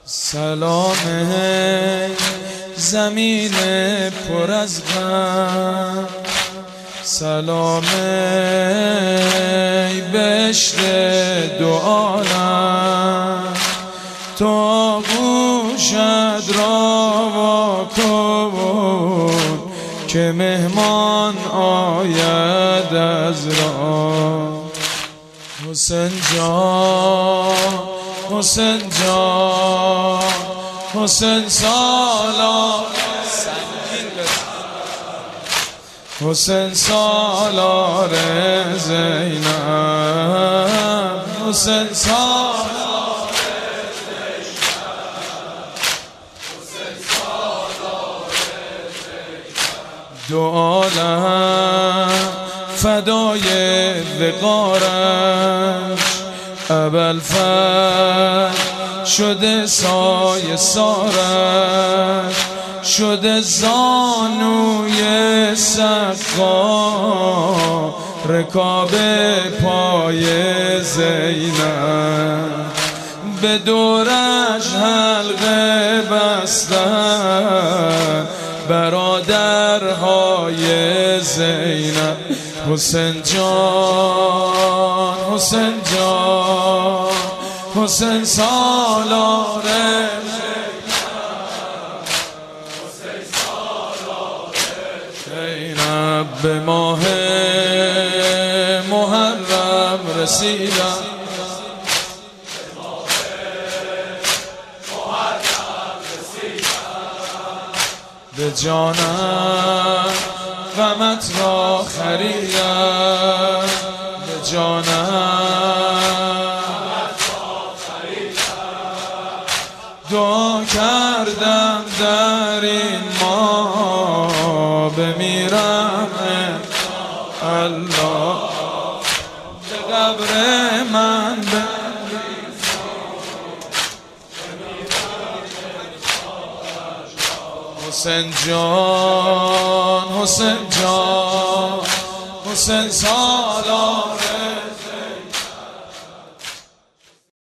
سلام زمین پر از غم، سلام بهشت دو عالم، تو گوشت را واکن که مهمان آید از راه. حسین جان، حسین جان، حسین سالار حسین سالار زینب، حسین سالار دو عالم فدای وقارش، ابوالفضل شده سایه سارش، شده زانوی سقا رکاب پای زینب، به دورش حلقه بستن برادرهای زینب. حسین جان، حسین جان، حسین سالار زینب، به ماه محرم رسیدم، به جانم غمت را خریدم، به جانم دعا کردم در این ماه بمیرم الله، به قبر من حسین جان، حسین جان، حسین سالار